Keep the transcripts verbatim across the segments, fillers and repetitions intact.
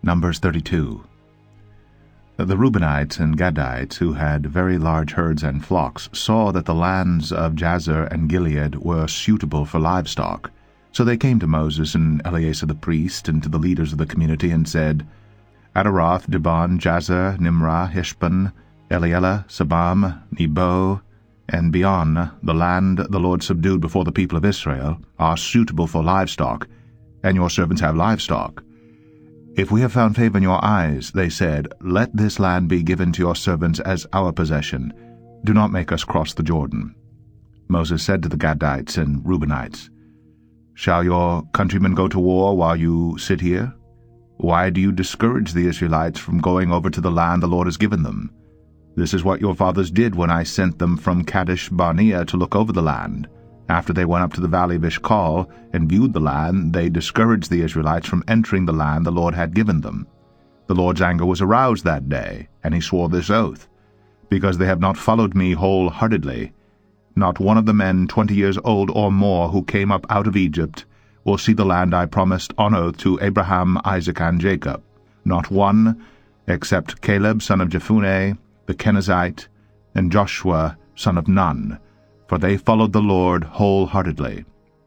Numbers thirty-two. The Reubenites and Gadites, who had very large herds and flocks, saw that the lands of Jazer and Gilead were suitable for livestock. So they came to Moses and Eleazar the priest and to the leaders of the community and said, Adaroth, Dibon, Jazer, Nimrah, Heshbon, Elealeh, Sabam, Nebo, and beyond, the land the Lord subdued before the people of Israel, are suitable for livestock, and your servants have livestock. If we have found favor in your eyes, they said, let this land be given to your servants as our possession. Do not make us cross the Jordan. Moses said to the Gadites and Reubenites, Shall your countrymen go to war while you sit here? Why do you discourage the Israelites from going over to the land the Lord has given them? This is what your fathers did when I sent them from Kadesh Barnea to look over the land. After they went up to the valley of Eshcol and viewed the land, they discouraged the Israelites from entering the land the Lord had given them. The Lord's anger was aroused that day, and he swore this oath, because they have not followed me wholeheartedly. Not one of the men twenty years old or more who came up out of Egypt will see the land I promised on oath to Abraham, Isaac, and Jacob. Not one, except Caleb son of Jephunneh, the Kenizzite, and Joshua son of Nun, for they followed the Lord wholeheartedly.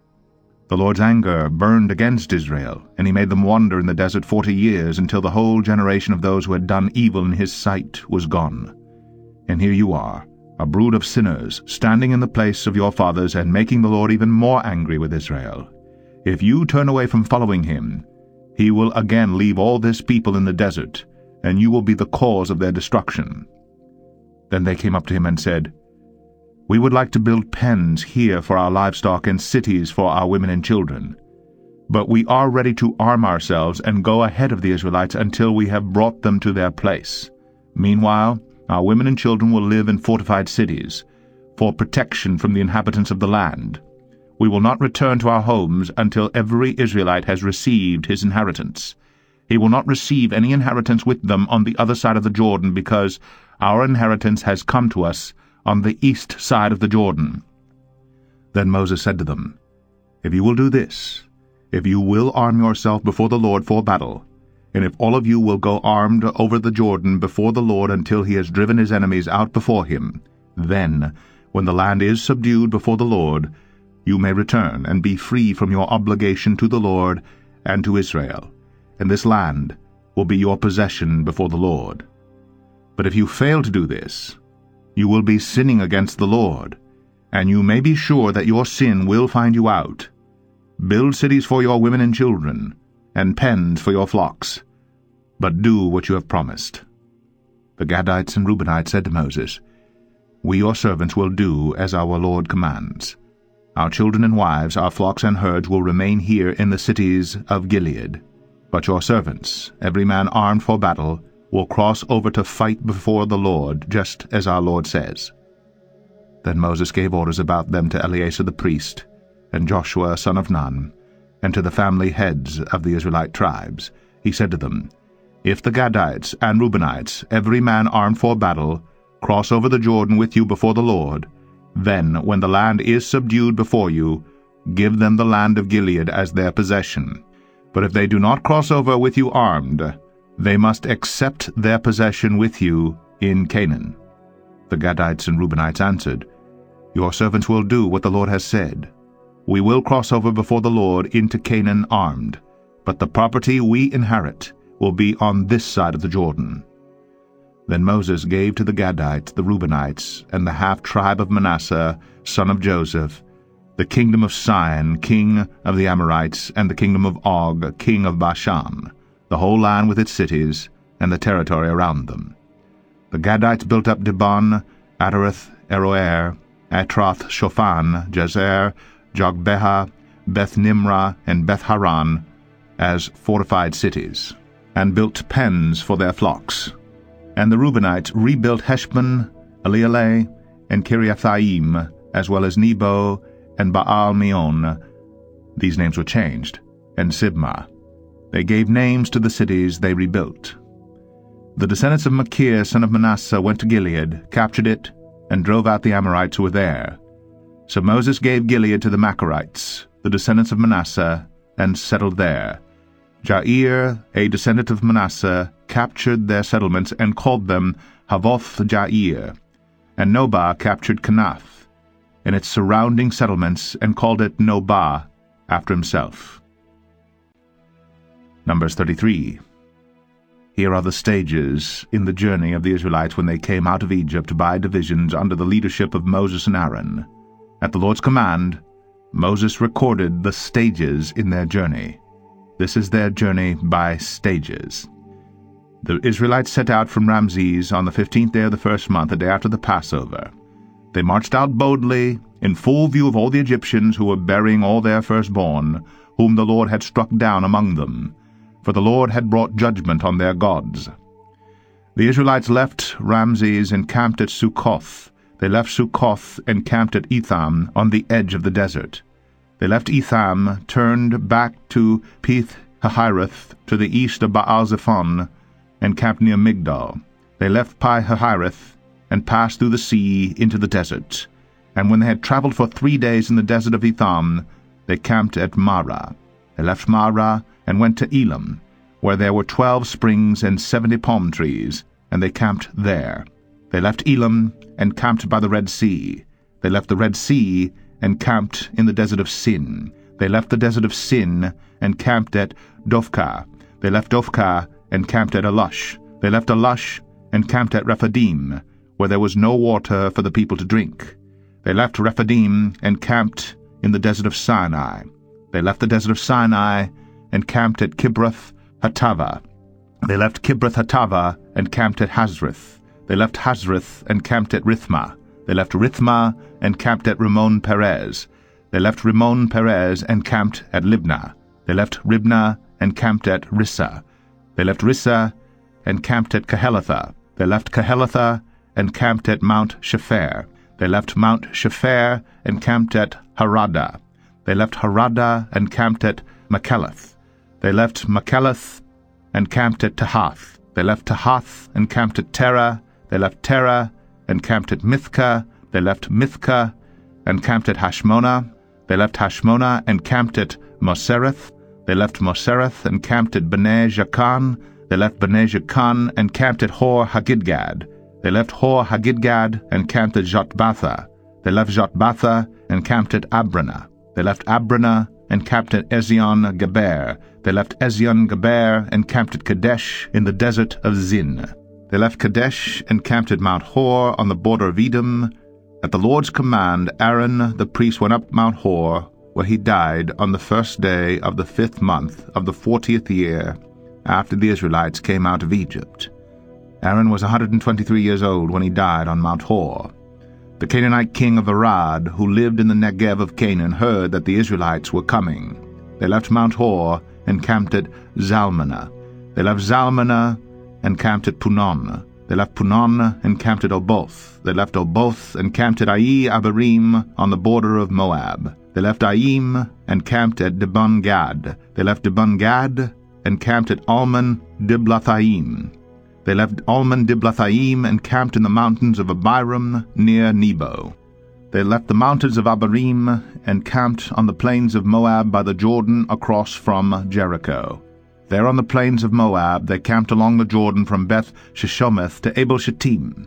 The Lord's anger burned against Israel, and he made them wander in the desert forty years, until the whole generation of those who had done evil in his sight was gone. And here you are, a brood of sinners, standing in the place of your fathers and making the Lord even more angry with Israel. If you turn away from following him, he will again leave all this people in the desert, and you will be the cause of their destruction. Then they came up to him and said, We would like to build pens here for our livestock and cities for our women and children. But we are ready to arm ourselves and go ahead of the Israelites until we have brought them to their place. Meanwhile, our women and children will live in fortified cities, for protection from the inhabitants of the land. We will not return to our homes until every Israelite has received his inheritance. He will not receive any inheritance with them on the other side of the Jordan, because our inheritance has come to us on the east side of the Jordan. Then Moses said to them, If you will do this, if you will arm yourself before the Lord for battle, and if all of you will go armed over the Jordan before the Lord until he has driven his enemies out before him, then, when the land is subdued before the Lord, you may return and be free from your obligation to the Lord and to Israel, and this land will be your possession before the Lord. But if you fail to do this, you will be sinning against the Lord, and you may be sure that your sin will find you out. Build cities for your women and children, and pens for your flocks, but do what you have promised. The Gadites and Reubenites said to Moses, We your servants will do as our Lord commands. Our children and wives, our flocks and herds will remain here in the cities of Gilead. But your servants, every man armed for battle, will cross over to fight before the Lord, just as our Lord says. Then Moses gave orders about them to Eleazar the priest, and Joshua son of Nun, and to the family heads of the Israelite tribes. He said to them, If the Gadites and Reubenites, every man armed for battle, cross over the Jordan with you before the Lord, then, when the land is subdued before you, give them the land of Gilead as their possession. But if they do not cross over with you armed, they must accept their possession with you in Canaan. The Gadites and Reubenites answered, Your servants will do what the Lord has said. We will cross over before the Lord into Canaan armed, but the property we inherit will be on this side of the Jordan. Then Moses gave to the Gadites, the Reubenites, and the half-tribe of Manasseh, son of Joseph, the kingdom of Sihon, king of the Amorites, and the kingdom of Og, king of Bashan, the whole land with its cities, and the territory around them. The Gadites built up Dibon, Adareth, Aroer, Atroth, Shophan, Jazer, Jogbeha, Beth-Nimrah, and Beth-Haran as fortified cities, and built pens for their flocks. And the Reubenites rebuilt Heshbon, Elealeh, and Kiriathaim, as well as Nebo and Baal-Meon. These names were changed, and Sibmah. They gave names to the cities they rebuilt. The descendants of Machir, son of Manasseh, went to Gilead, captured it, and drove out the Amorites who were there. So Moses gave Gilead to the Machirites, the descendants of Manasseh, and settled there. Jair, a descendant of Manasseh, captured their settlements and called them Havoth Jair. And Nobah captured Kenath and its surrounding settlements and called it Nobah after himself. Numbers thirty-three. Here are the stages in the journey of the Israelites when they came out of Egypt by divisions under the leadership of Moses and Aaron. At the Lord's command, Moses recorded the stages in their journey. This is their journey by stages. The Israelites set out from Ramses on the fifteenth day of the first month, the day after the Passover. They marched out boldly, in full view of all the Egyptians who were burying all their firstborn, whom the Lord had struck down among them, for the Lord had brought judgment on their gods. The Israelites left Ramses and camped at Succoth. They left Succoth and camped at Etham on the edge of the desert. They left Etham, turned back to Pith-Hahireth to the east of Baal-Zephon, and camped near Migdol. They left Pi-Hahireth and passed through the sea into the desert. And when they had traveled for three days in the desert of Etham, they camped at Marah. They left Marah and went to Elam, where there were twelve springs and seventy palm trees, and they camped there. They left Elam and camped by the Red Sea. They left the Red Sea and camped in the desert of Sin. They left the desert of Sin and camped at Dophkah. They left Dophkah and camped at Alush. They left Alush and camped at Rephidim, where there was no water for the people to drink. They left Rephidim and camped in the desert of Sinai. They left the desert of Sinai and camped at Kibroth Hattava. They left Kibroth Hattava and camped at Hazrith. They left Hazrith and camped at Rithmah. They left Rithmah and camped at Rimmon Perez. They left Rimmon Perez and camped at Libnah. They left Ribnah and camped at Rissa. They left Rissa and camped at Kehelatha. They left Kehelatha and camped at Mount Shepher. They left Mount Shepher and camped at Harada. They left Harada and camped at Makelath. They left Makelath and camped at Tahath. They left Tahath and camped at Terah. They left Terah and camped at Mithkah. They left Mithkah and camped at Hashmonah. They left Hashmonah and camped at Mosereth. They left Mosereth and camped at Bnei Jakan. They left Bnei Jakan and camped at Hor Hagidgad. They left Hor Hagidgad and camped at Jotbatha. They left Jotbatha and camped at Abranah. They left Abranah and camped at Ezion Geber. They left Ezion Geber and camped at Kadesh in the desert of Zin. They left Kadesh and camped at Mount Hor on the border of Edom. At the Lord's command, Aaron the priest went up Mount Hor, where he died on the first day of the fifth month of the fortieth year after the Israelites came out of Egypt. Aaron was one hundred twenty-three years old when he died on Mount Hor. The Canaanite king of Arad, who lived in the Negev of Canaan, heard that the Israelites were coming. They left Mount Hor and camped at Zalmanah. They left Zalmanah and camped at Punon. They left Punon and camped at Oboth. They left Oboth and camped at Ai Abarim on the border of Moab. They left Aim and camped at Dibon Gad. They left Dibon Gad and camped at Almon Diblathaim. They left Almon Diblathaim and camped in the mountains of Abiram near Nebo. They left the mountains of Abarim and camped on the plains of Moab by the Jordan across from Jericho. There on the plains of Moab they camped along the Jordan from Beth Sheshometh to Abel Shittim.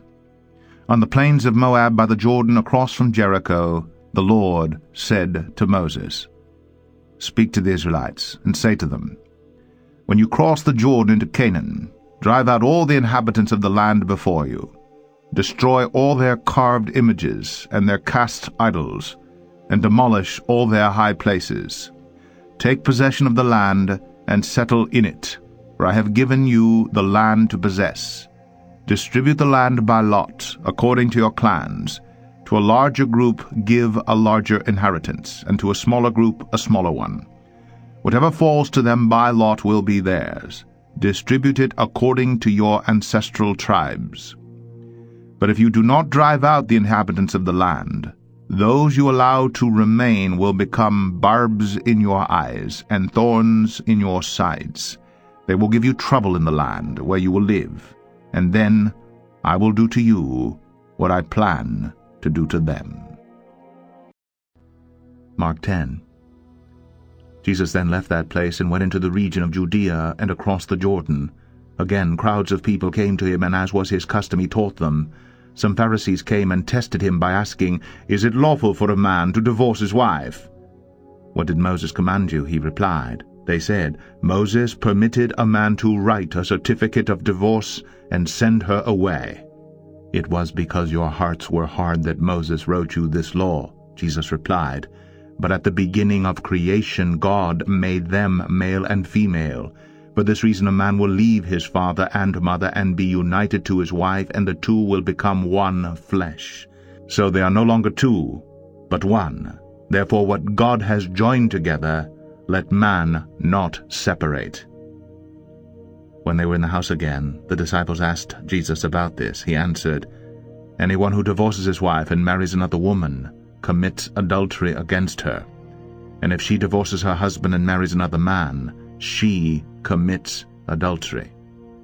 On the plains of Moab by the Jordan across from Jericho, the Lord said to Moses, "Speak to the Israelites, and say to them, When you cross the Jordan into Canaan, drive out all the inhabitants of the land before you. Destroy all their carved images and their cast idols, and demolish all their high places. Take possession of the land and settle in it, for I have given you the land to possess. Distribute the land by lot, according to your clans. To a larger group give a larger inheritance, and to a smaller group a smaller one. Whatever falls to them by lot will be theirs. Distribute it according to your ancestral tribes. But if you do not drive out the inhabitants of the land, those you allow to remain will become barbs in your eyes and thorns in your sides. They will give you trouble in the land where you will live, and then I will do to you what I plan to do to them." Mark ten. Jesus then left that place and went into the region of Judea and across the Jordan. Again crowds of people came to him, and as was his custom he taught them. Some Pharisees came and tested him by asking, "Is it lawful for a man to divorce his wife?" "What did Moses command you?" he replied. They said, "Moses permitted a man to write a certificate of divorce and send her away." "It was because your hearts were hard that Moses wrote you this law," Jesus replied. "But at the beginning of creation God made them male and female. For this reason a man will leave his father and mother and be united to his wife, and the two will become one flesh. So they are no longer two, but one. Therefore what God has joined together, let man not separate." When they were in the house again, the disciples asked Jesus about this. He answered, "Anyone who divorces his wife and marries another woman commits adultery against her. And if she divorces her husband and marries another man, she commits adultery."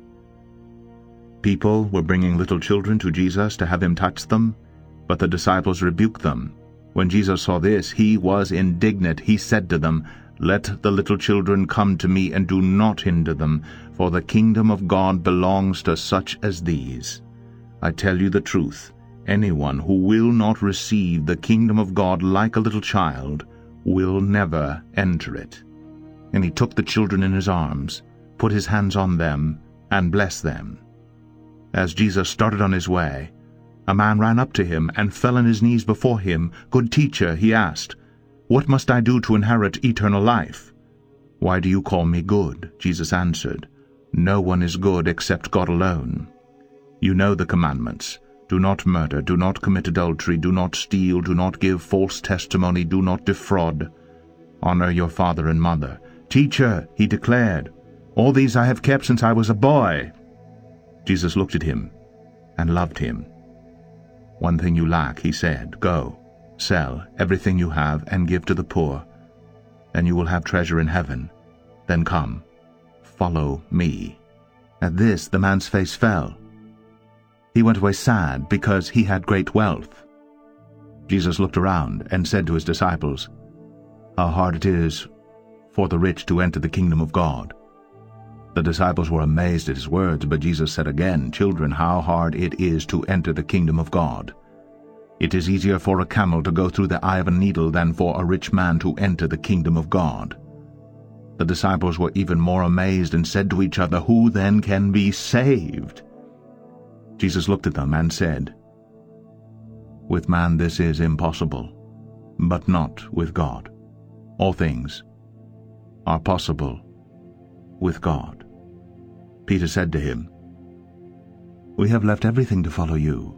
People were bringing little children to Jesus to have him touch them, but the disciples rebuked them. When Jesus saw this, he was indignant. He said to them, "Let the little children come to me, and do not hinder them, for the kingdom of God belongs to such as these. I tell you the truth, anyone who will not receive the kingdom of God like a little child will never enter it." And he took the children in his arms, put his hands on them, and blessed them. As Jesus started on his way, a man ran up to him and fell on his knees before him. "Good teacher," he asked, "what must I do to inherit eternal life?" "Why do you call me good?" Jesus answered. "No one is good except God alone. You know the commandments. Do not murder, do not commit adultery, do not steal, do not give false testimony, do not defraud. Honor your father and mother." "Teacher," he declared, "all these I have kept since I was a boy." Jesus looked at him and loved him. "One thing you lack," he said. "Go, sell everything you have and give to the poor, and you will have treasure in heaven. Then come, follow me." At this the man's face fell. He went away sad because he had great wealth. Jesus looked around and said to his disciples, "How hard it is for the rich to enter the kingdom of God." The disciples were amazed at his words, but Jesus said again, "Children, how hard it is to enter the kingdom of God. It is easier for a camel to go through the eye of a needle than for a rich man to enter the kingdom of God." The disciples were even more amazed and said to each other, "Who then can be saved?" Jesus looked at them and said, "With man this is impossible, but not with God. All things are possible with God." Peter said to him, "We have left everything to follow you."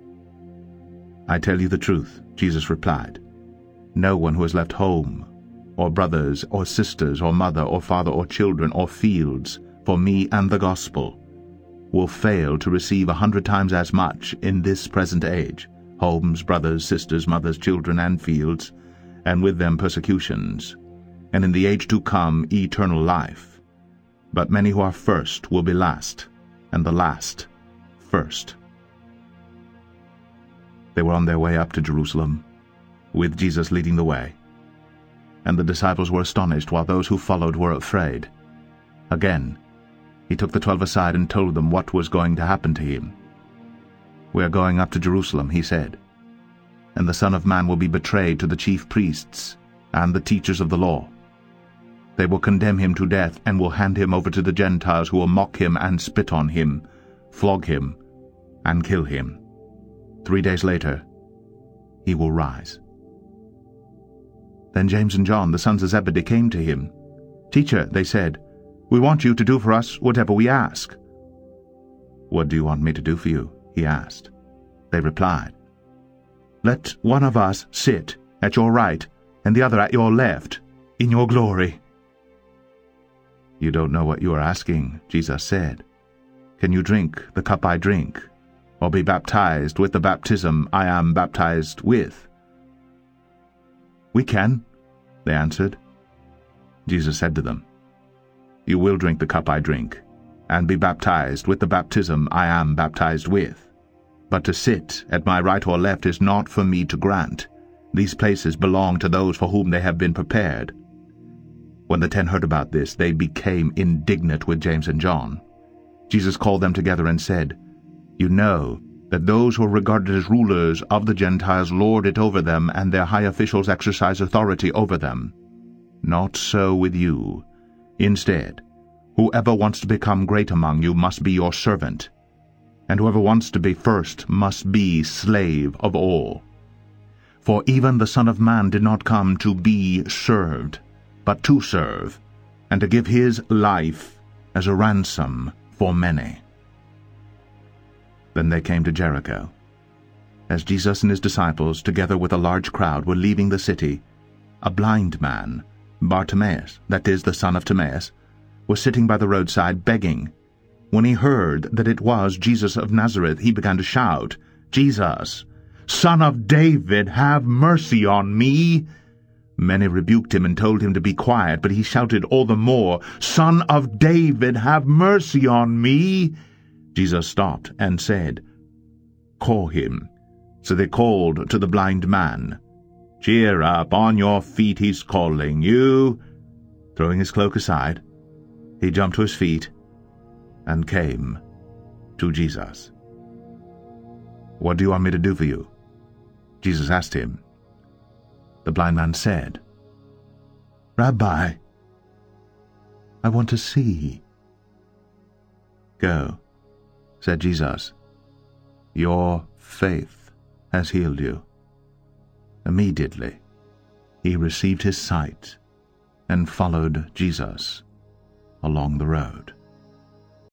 "I tell you the truth," Jesus replied. "No one who has left home, or brothers, or sisters, or mother, or father, or children, or fields, for me and the gospel, will fail to receive a hundred times as much in this present age, homes, brothers, sisters, mothers, children, and fields, and with them persecutions, and in the age to come eternal life. But many who are first will be last, and the last first." They were on their way up to Jerusalem, with Jesus leading the way. And the disciples were astonished, while those who followed were afraid. Again, he took the twelve aside and told them what was going to happen to him. "We are going up to Jerusalem," he said, "and the Son of Man will be betrayed to the chief priests and the teachers of the law. They will condemn him to death and will hand him over to the Gentiles, who will mock him and spit on him, flog him, and kill him. Three days later, he will rise." Then James and John, the sons of Zebedee, came to him. "Teacher," they said, "we want you to do for us whatever we ask." "What do you want me to do for you?" he asked. They replied, "Let one of us sit at your right and the other at your left, in your glory." "You don't know what you are asking," Jesus said. "Can you drink the cup I drink, or be baptized with the baptism I am baptized with?" "We can," they answered. Jesus said to them, "You will drink the cup I drink, and be baptized with the baptism I am baptized with. But to sit at my right or left is not for me to grant. These places belong to those for whom they have been prepared." When the ten heard about this, they became indignant with James and John. Jesus called them together and said, "You know that those who are regarded as rulers of the Gentiles lord it over them, and their high officials exercise authority over them. Not so with you. Instead, whoever wants to become great among you must be your servant, and whoever wants to be first must be slave of all. For even the Son of Man did not come to be served, but to serve, and to give his life as a ransom for many." Then they came to Jericho. As Jesus and his disciples, together with a large crowd, were leaving the city, a blind man, Bartimaeus, that is, the son of Timaeus, was sitting by the roadside begging. When he heard that it was Jesus of Nazareth, he began to shout, "Jesus, Son of David, have mercy on me!" Many rebuked him and told him to be quiet, but he shouted all the more, "Son of David, have mercy on me!" Jesus stopped and said, "Call him." So they called to the blind man. "Cheer up, on your feet, he's calling you." Throwing his cloak aside, he jumped to his feet and came to Jesus. "What do you want me to do for you?" Jesus asked him. The blind man said, "Rabbi, I want to see." "Go," said Jesus. "Your faith has healed you." Immediately he received his sight and followed Jesus along the road.